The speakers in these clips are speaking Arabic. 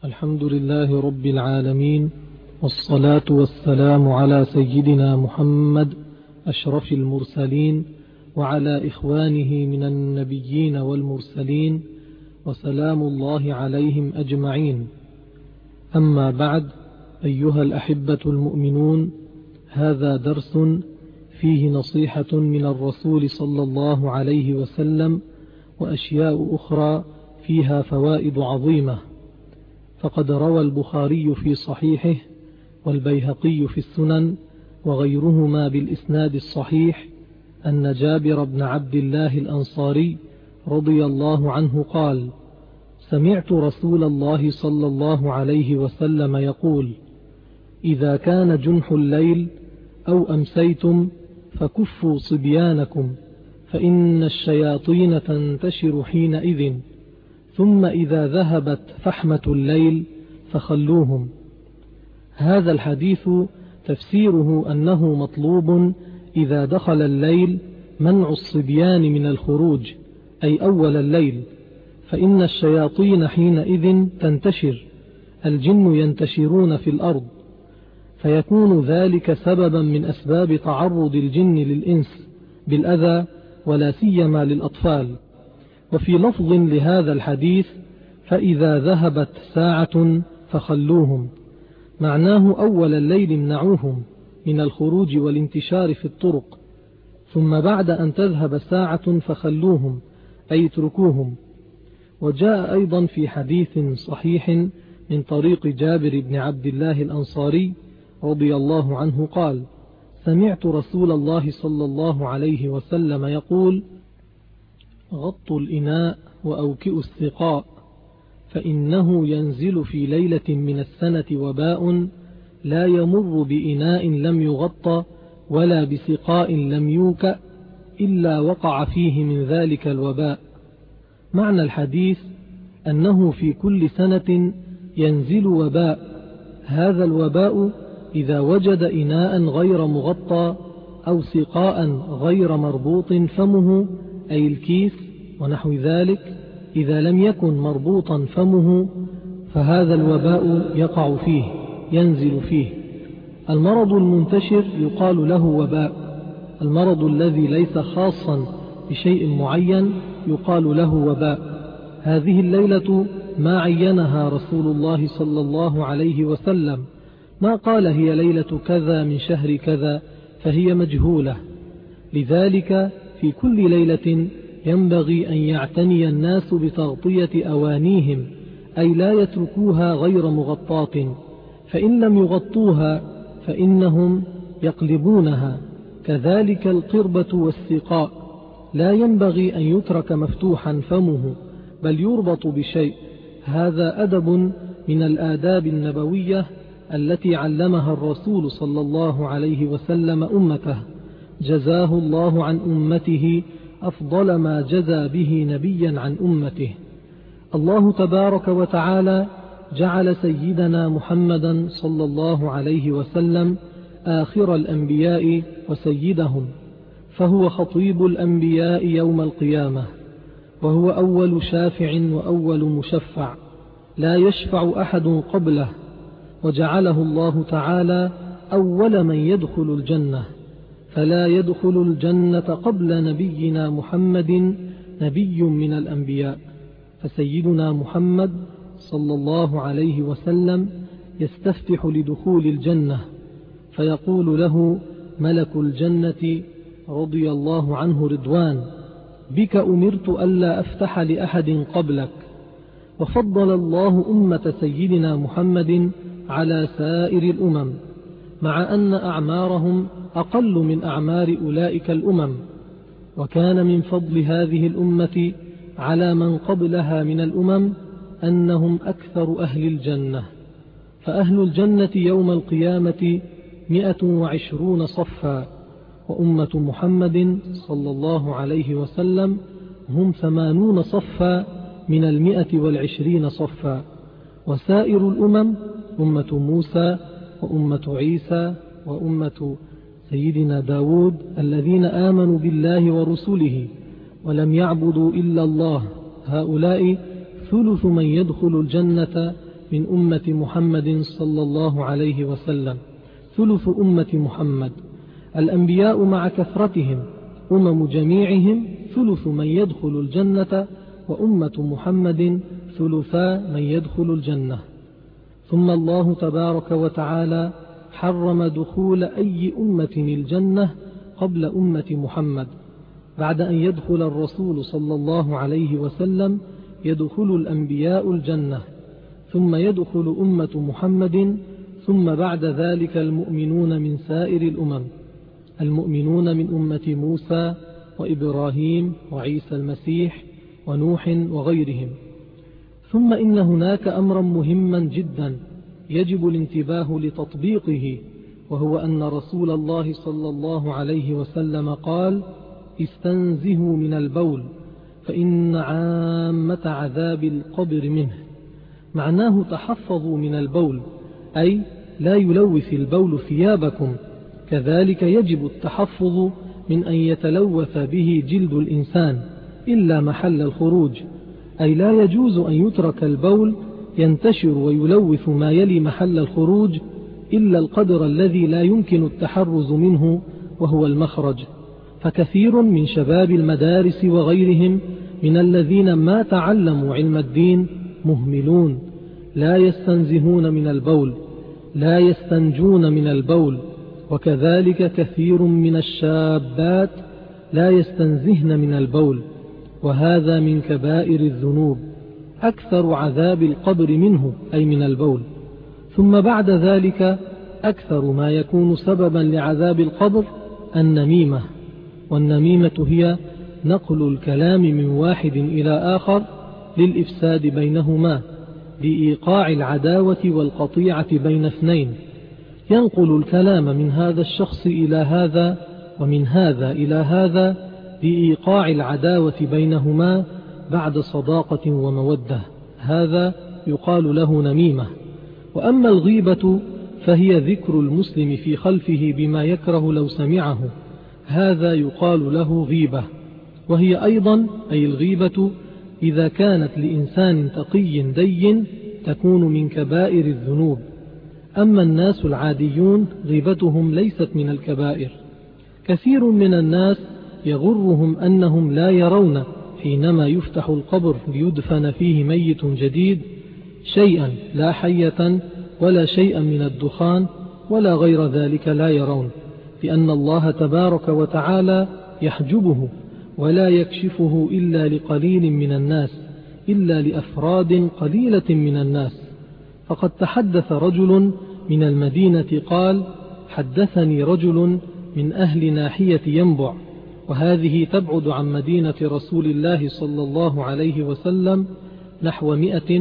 الحمد لله رب العالمين، والصلاة والسلام على سيدنا محمد أشرف المرسلين وعلى إخوانه من النبيين والمرسلين، وسلام الله عليهم أجمعين. أما بعد، أيها الأحبة المؤمنون، هذا درس فيه نصيحة من الرسول صلى الله عليه وسلم وأشياء أخرى فيها فوائد عظيمة. فقد روى البخاري في صحيحه والبيهقي في السنن وغيرهما بالإسناد الصحيح أن جابر بن عبد الله الأنصاري رضي الله عنه قال: سمعت رسول الله صلى الله عليه وسلم يقول: إذا كان جنح الليل أو أمسيتم فكفوا صبيانكم، فإن الشياطين تنتشر حينئذ، ثم إذا ذهبت فحمة الليل فخلوهم. هذا الحديث تفسيره أنه مطلوب إذا دخل الليل منع الصبيان من الخروج، أي أول الليل، فإن الشياطين حينئذ تنتشر، الجن ينتشرون في الأرض، فيكون ذلك سببا من أسباب تعرض الجن للإنس بالأذى، ولا سيما للأطفال. وفي لفظ لهذا الحديث: فإذا ذهبت ساعة فخلوهم، معناه أول الليل امنعوهم من الخروج والانتشار في الطرق، ثم بعد أن تذهب ساعة فخلوهم، أي اتركوهم. وجاء أيضا في حديث صحيح من طريق جابر بن عبد الله الأنصاري رضي الله عنه قال: سمعت رسول الله صلى الله عليه وسلم يقول: غطوا الإناء وأوكئوا السقاء، فإنه ينزل في ليلة من السنة وباء لا يمر بإناء لم يغطى ولا بسقاء لم يوكأ إلا وقع فيه من ذلك الوباء. معنى الحديث أنه في كل سنة ينزل وباء، هذا الوباء إذا وجد إناء غير مغطى أو سقاء غير مربوط فمه، أي الكيس ونحو ذلك، إذا لم يكن مربوطا فمه فهذا الوباء يقع فيه، ينزل فيه. المرض المنتشر يقال له وباء، المرض الذي ليس خاصا بشيء معين يقال له وباء. هذه الليلة ما عينها رسول الله صلى الله عليه وسلم، ما قال هي ليلة كذا من شهر كذا، فهي مجهولة. لذلك في كل ليلة ينبغي أن يعتني الناس بتغطية أوانيهم، أي لا يتركوها غير مغطاة، فإن لم يغطوها فإنهم يقلبونها. كذلك القربة والسقاء لا ينبغي أن يترك مفتوحا فمه، بل يربط بشيء. هذا أدب من الآداب النبوية التي علمها الرسول صلى الله عليه وسلم أمته، جزاه الله عن أمته أفضل ما جزى به نبيا عن أمته. الله تبارك وتعالى جعل سيدنا محمدا صلى الله عليه وسلم آخر الأنبياء وسيدهم، فهو خطيب الأنبياء يوم القيامة، وهو أول شافع وأول مشفع، لا يشفع أحد قبله، وجعله الله تعالى أول من يدخل الجنة، فلا يدخل الجنة قبل نبينا محمد نبي من الأنبياء. فسيدنا محمد صلى الله عليه وسلم يستفتح لدخول الجنة، فيقول له ملك الجنة رضي الله عنه رضوان: بك أمرت ألا أفتح لأحد قبلك. وفضل الله أمة سيدنا محمد على سائر الأمم، مع أن أعمارهم أقل من أعمار أولئك الأمم. وكان من فضل هذه الأمة على من قبلها من الأمم أنهم أكثر أهل الجنة، فأهل الجنة يوم القيامة 120 صفا، وأمة محمد صلى الله عليه وسلم هم 80 صفا من 120 صفا. وسائر الأمم أمة موسى وأمة عيسى وأمة سيدنا داود الذين آمنوا بالله ورسله ولم يعبدوا إلا الله، هؤلاء ثلث من يدخل الجنة من أمة محمد صلى الله عليه وسلم، ثلث أمة محمد. الأنبياء مع كثرتهم أمم جميعهم ثلث من يدخل الجنة، وأمة محمد ثلثا من يدخل الجنة. ثم الله تبارك وتعالى حرم دخول أي أمة الجنة قبل أمة محمد. بعد أن يدخل الرسول صلى الله عليه وسلم يدخل الأنبياء الجنة، ثم يدخل أمة محمد، ثم بعد ذلك المؤمنون من سائر الأمم، المؤمنون من أمة موسى وإبراهيم وعيسى المسيح ونوح وغيرهم. ثم إن هناك أمرا مهما جدا يجب الانتباه لتطبيقه، وهو أن رسول الله صلى الله عليه وسلم قال: استنزهوا من البول فإن عامة عذاب القبر منه. معناه تحفظوا من البول، أي لا يلوث البول ثيابكم. كذلك يجب التحفظ من أن يتلوث به جلد الإنسان إلا محل الخروج، أي لا يجوز أن يترك البول ينتشر ويلوث ما يلي محل الخروج إلا القدر الذي لا يمكن التحرز منه، وهو المخرج. فكثير من شباب المدارس وغيرهم من الذين ما تعلموا علم الدين مهملون، لا يستنزهون من البول، لا يستنجون من البول. وكذلك كثير من الشابات لا يستنزهن من البول، وهذا من كبائر الذنوب، أكثر عذاب القبر منه أي من البول. ثم بعد ذلك أكثر ما يكون سببا لعذاب القبر النميمة، والنميمة هي نقل الكلام من واحد إلى آخر للإفساد بينهما، لإيقاع العداوة والقطيعة بين اثنين. ينقل الكلام من هذا الشخص إلى هذا ومن هذا إلى هذا لإيقاع العداوة بينهما بعد صداقة ومودة، هذا يقال له نميمة. وأما الغيبة فهي ذكر المسلم في خلفه بما يكره لو سمعه، هذا يقال له غيبة. وهي أيضا أي الغيبة إذا كانت لإنسان تقي دين تكون من كبائر الذنوب. أما الناس العاديون غيبتهم ليست من الكبائر. كثير من الناس يغرهم أنهم لا يرون حينما يفتح القبر ليدفن فيه ميت جديد شيئا، لا حية ولا شيئا من الدخان ولا غير ذلك، لا يرون، لأن الله تبارك وتعالى يحجبه ولا يكشفه إلا لقليل من الناس، إلا لأفراد قليلة من الناس. فقد تحدث رجل من المدينة قال: حدثني رجل من أهل ناحية ينبع، وهذه تبعد عن مدينة رسول الله صلى الله عليه وسلم نحو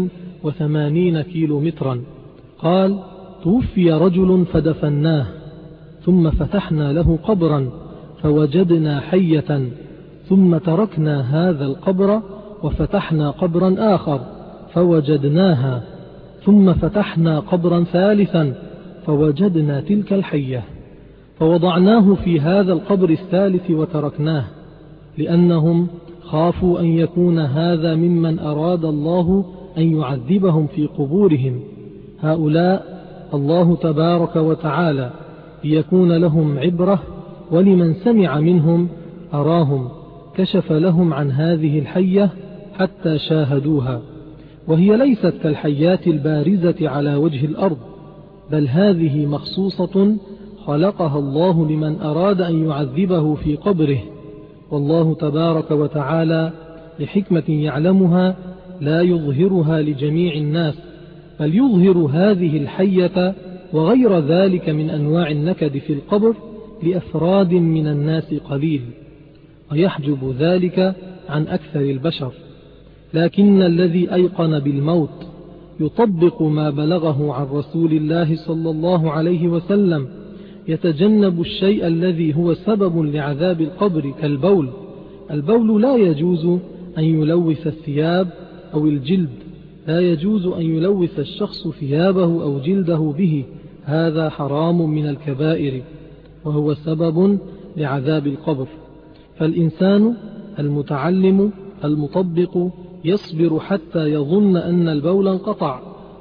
180 كيلومترا. قال: توفي رجل فدفناه، ثم فتحنا له قبرا فوجدنا حية، ثم تركنا هذا القبر وفتحنا قبرا آخر فوجدناها، ثم فتحنا قبرا ثالثا فوجدنا تلك الحية، فوضعناه في هذا القبر الثالث وتركناه، لأنهم خافوا أن يكون هذا ممن أراد الله أن يعذبهم في قبورهم. هؤلاء الله تبارك وتعالى ليكون لهم عبرة، ولمن سمع منهم أراهم، كشف لهم عن هذه الحية حتى شاهدوها. وهي ليست كالحيات البارزة على وجه الأرض، بل هذه مخصوصة خلقها الله لمن أراد أن يعذبه في قبره، والله تبارك وتعالى لحكمة يعلمها لا يظهرها لجميع الناس، بل يظهر هذه الحية وغير ذلك من أنواع النكد في القبر لأفراد من الناس قليل، ويحجب ذلك عن أكثر البشر. لكن الذي أيقن بالموت يطبق ما بلغه عن رسول الله صلى الله عليه وسلم، يتجنب الشيء الذي هو سبب لعذاب القبر كالبول. البول لا يجوز أن يلوث الثياب أو الجلد، لا يجوز أن يلوث الشخص ثيابه أو جلده به، هذا حرام من الكبائر وهو سبب لعذاب القبر. فالإنسان المتعلم المطبق يصبر حتى يظن أن البول انقطع،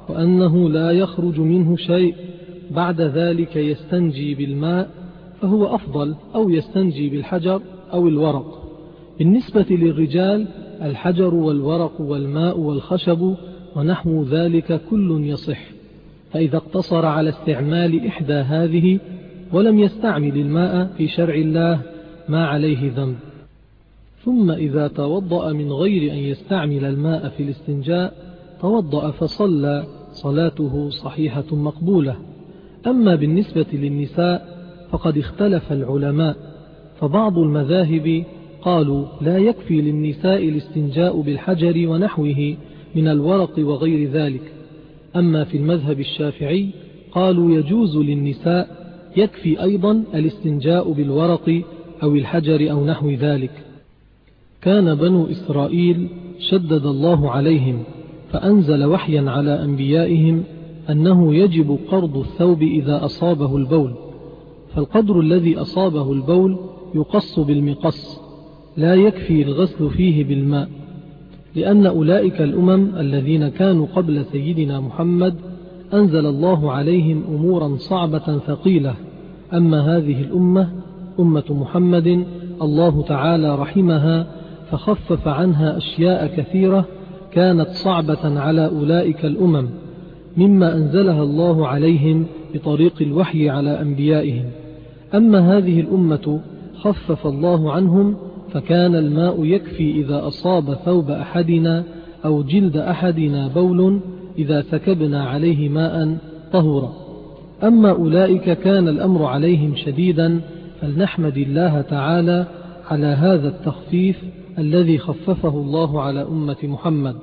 وأنه لا يخرج منه شيء بعد ذلك يستنجي بالماء فهو أفضل، أو يستنجي بالحجر أو الورق. بالنسبة للرجال الحجر والورق والماء والخشب ونحو ذلك كل يصح، فإذا اقتصر على استعمال إحدى هذه ولم يستعمل الماء في شرع الله ما عليه ذنب. ثم إذا توضأ من غير أن يستعمل الماء في الاستنجاء توضأ فصلى، صلاته صحيحة مقبولة. أما بالنسبة للنساء فقد اختلف العلماء، فبعض المذاهب قالوا لا يكفي للنساء الاستنجاء بالحجر ونحوه من الورق وغير ذلك. أما في المذهب الشافعي قالوا يجوز للنساء يكفي أيضا الاستنجاء بالورق أو الحجر أو نحو ذلك. كان بنو إسرائيل شدد الله عليهم فأنزل وحيا على أنبيائهم أنه يجب قرض الثوب إذا أصابه البول، فالقدر الذي أصابه البول يقص بالمقص، لا يكفي الغسل فيه بالماء، لأن أولئك الأمم الذين كانوا قبل سيدنا محمد أنزل الله عليهم أمورا صعبة ثقيلة. أما هذه الأمة أمة محمد الله تعالى رحمها فخفف عنها أشياء كثيرة كانت صعبة على أولئك الأمم مما أنزلها الله عليهم بطريق الوحي على أنبيائهم. أما هذه الأمة خفف الله عنهم، فكان الماء يكفي إذا أصاب ثوب أحدنا أو جلد أحدنا بول إذا سكبنا عليه ماء طهورا. أما أولئك كان الأمر عليهم شديدا، فلنحمد الله تعالى على هذا التخفيف الذي خففه الله على أمة محمد.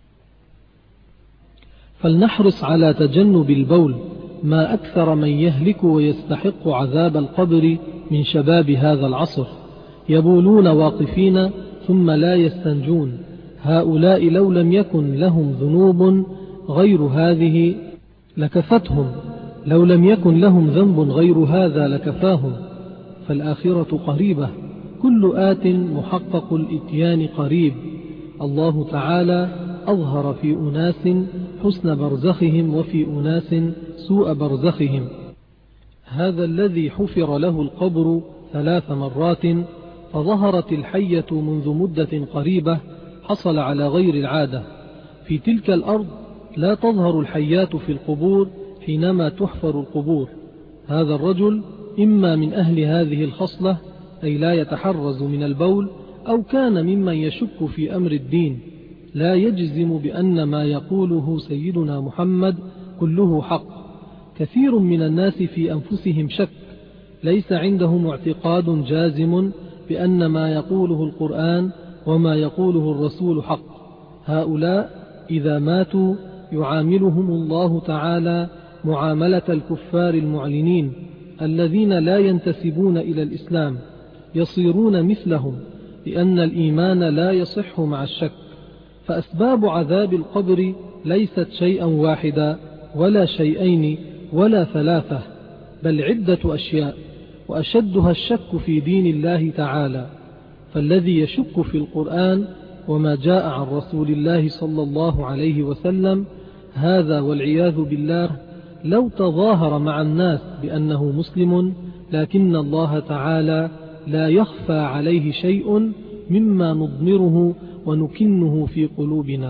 فلنحرص على تجنب البول، ما أكثر من يهلك ويستحق عذاب القبر من شباب هذا العصر، يبولون واقفين ثم لا يستنجون. هؤلاء لو لم يكن لهم ذنوب غير هذه لكفتهم، لو لم يكن لهم ذنب غير هذا لكفاهم، فالآخرة قريبة، كل آت محقق الإتيان قريب. الله تعالى أظهر في أناس حسن برزخهم وفي أناس سوء برزخهم. هذا الذي حفر له القبر 3 مرات فظهرت الحية منذ مدة قريبة حصل على غير العادة. في تلك الأرض لا تظهر الحيات في القبور حينما تحفر القبور. هذا الرجل إما من أهل هذه الخصلة أي لا يتحرز من البول، أو كان ممن يشك في أمر الدين، لا يجزم بأن ما يقوله سيدنا محمد كله حق. كثير من الناس في أنفسهم شك، ليس عندهم اعتقاد جازم بأن ما يقوله القرآن وما يقوله الرسول حق. هؤلاء إذا ماتوا يعاملهم الله تعالى معاملة الكفار المعلنين الذين لا ينتسبون إلى الإسلام، يصيرون مثلهم، لأن الإيمان لا يصح مع الشك. فأسباب عذاب القبر ليست شيئا واحدا ولا شيئين ولا 3، بل عدة أشياء، وأشدها الشك في دين الله تعالى. فالذي يشك في القرآن وما جاء عن رسول الله صلى الله عليه وسلم، هذا والعياذ بالله لو تظاهر مع الناس بأنه مسلم، لكن الله تعالى لا يخفى عليه شيء مما نضمره ونكنه في قلوبنا.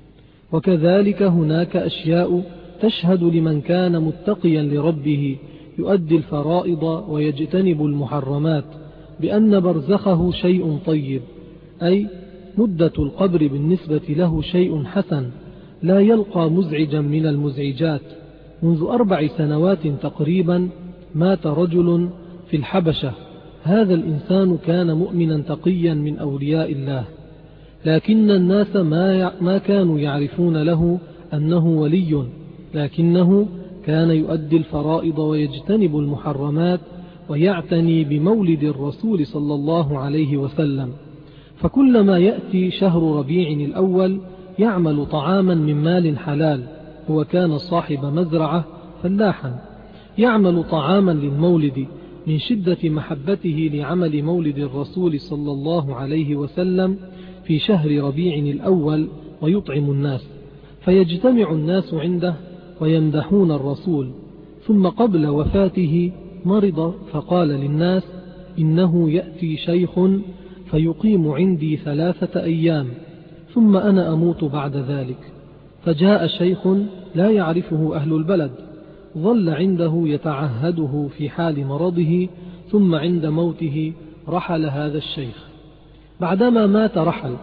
وكذلك هناك أشياء تشهد لمن كان متقيا لربه يؤدي الفرائض ويجتنب المحرمات بأن برزخه شيء طيب، أي مدة القبر بالنسبة له شيء حسن، لا يلقى مزعجا من المزعجات. منذ 4 سنوات تقريبا مات رجل في الحبشة، هذا الإنسان كان مؤمنا تقيا من أولياء الله، لكن الناس ما كانوا يعرفون له أنه ولي، لكنه كان يؤدي الفرائض ويجتنب المحرمات ويعتني بمولد الرسول صلى الله عليه وسلم. فكلما يأتي شهر ربيع الأول يعمل طعاما من مال حلال، هو كان صاحب مزرعة فلاحا، يعمل طعاما للمولد من شدة محبته لعمل مولد الرسول صلى الله عليه وسلم في شهر ربيع الأول ويطعم الناس. فيجتمع الناس عنده ويمدحون الرسول. ثم قبل وفاته مرض فقال للناس: إنه يأتي شيخ فيقيم عندي 3 أيام ثم أنا أموت بعد ذلك. فجاء شيخ لا يعرفه أهل البلد، ظل عنده يتعهده في حال مرضه، ثم عند موته رحل هذا الشيخ. بعدما مات رحل،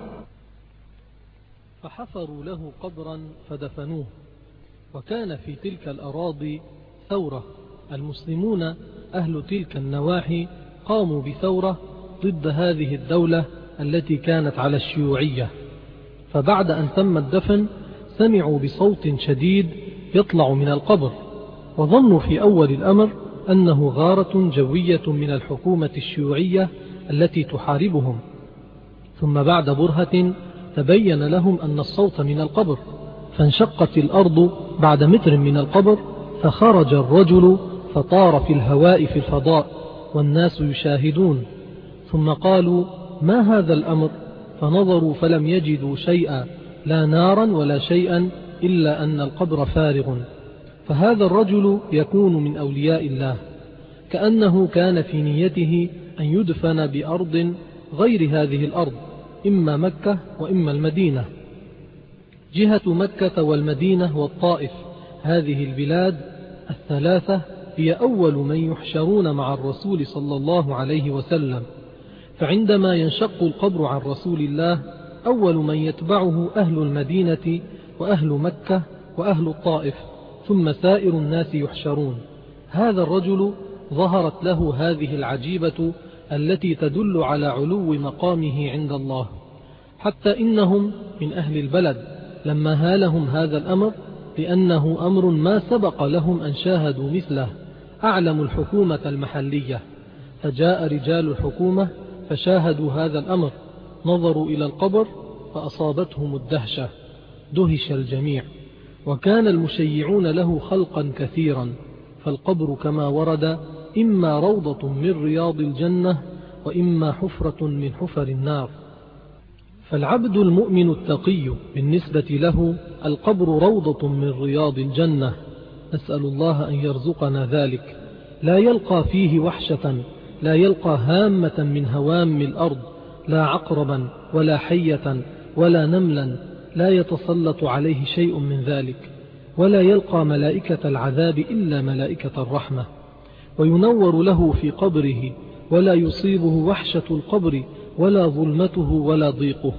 فحفروا له قبرا فدفنوه. وكان في تلك الأراضي ثورة، المسلمون أهل تلك النواحي قاموا بثورة ضد هذه الدولة التي كانت على الشيوعية. فبعد أن تم الدفن سمعوا بصوت شديد يطلع من القبر، وظنوا في أول الأمر أنه غارة جوية من الحكومة الشيوعية التي تحاربهم. ثم بعد برهة تبين لهم أن الصوت من القبر، فانشقت الأرض بعد متر من القبر، فخرج الرجل فطار في الهواء في الفضاء والناس يشاهدون. ثم قالوا: ما هذا الأمر؟ فنظروا فلم يجدوا شيئا، لا نارا ولا شيئا، إلا أن القبر فارغ. فهذا الرجل يكون من أولياء الله، كأنه كان في نيته أن يدفن بأرض غير هذه الأرض، إما مكة وإما المدينة. جهة مكة والمدينة والطائف، هذه البلاد الثلاثة هي أول من يحشرون مع الرسول صلى الله عليه وسلم. فعندما ينشق القبر عن رسول الله، أول من يتبعه أهل المدينة وأهل مكة وأهل الطائف، ثم سائر الناس يحشرون. هذا الرجل ظهرت له هذه العجيبة التي تدل على علو مقامه عند الله، حتى إنهم من أهل البلد لما هالهم هذا الأمر، لأنه أمر ما سبق لهم أن شاهدوا مثله، أعلموا الحكومة المحلية. فجاء رجال الحكومة فشاهدوا هذا الأمر، نظروا إلى القبر فأصابتهم الدهشة، دهش الجميع. وكان المشيعون له خلقا كثيرا، فالقبر كما ورد إما روضة من رياض الجنة وإما حفرة من حفر النار. فالعبد المؤمن التقي بالنسبة له القبر روضة من رياض الجنة، نسأل الله أن يرزقنا ذلك. لا يلقى فيه وحشة، لا يلقى هامة من هوام الأرض، لا عقربا ولا حية ولا نملا، لا يتسلط عليه شيء من ذلك، ولا يلقى ملائكة العذاب إلا ملائكة الرحمة، وينور له في قبره، ولا يصيبه وحشة القبر ولا ظلمته ولا ضيقه.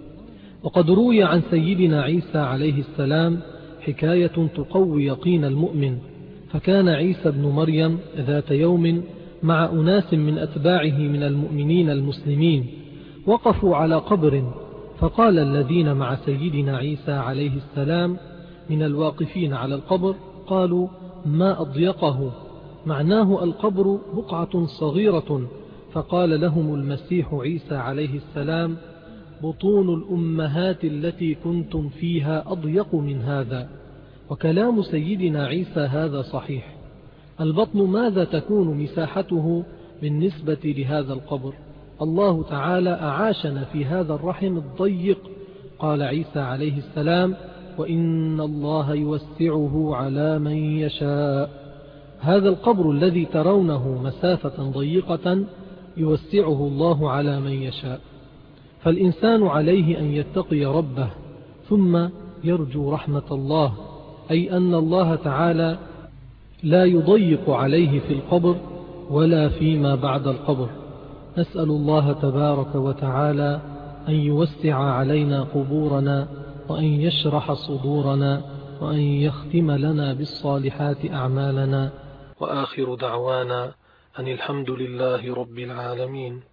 وقد روي عن سيدنا عيسى عليه السلام حكاية تقوي يقين المؤمن. فكان عيسى بن مريم ذات يوم مع أناس من أتباعه من المؤمنين المسلمين، وقفوا على قبر، فقال الذين مع سيدنا عيسى عليه السلام من الواقفين على القبر، قالوا: ما أضيقه، معناه القبر بقعة صغيرة. فقال لهم المسيح عيسى عليه السلام: بطون الأمهات التي كنتم فيها أضيق من هذا. وكلام سيدنا عيسى هذا صحيح. البطن ماذا تكون مساحته بالنسبة لهذا القبر؟ الله تعالى أعاشنا في هذا الرحم الضيق. قال عيسى عليه السلام: وإن الله يوسعه على من يشاء. هذا القبر الذي ترونه مسافة ضيقة يوسعه الله على من يشاء. فالإنسان عليه أن يتقي ربه ثم يرجو رحمة الله، أي أن الله تعالى لا يضيق عليه في القبر ولا فيما بعد القبر. نسأل الله تبارك وتعالى أن يوسع علينا قبورنا، وأن يشرح صدورنا، وأن يختم لنا بالصالحات أعمالنا. وآخر دعوانا أن الحمد لله رب العالمين.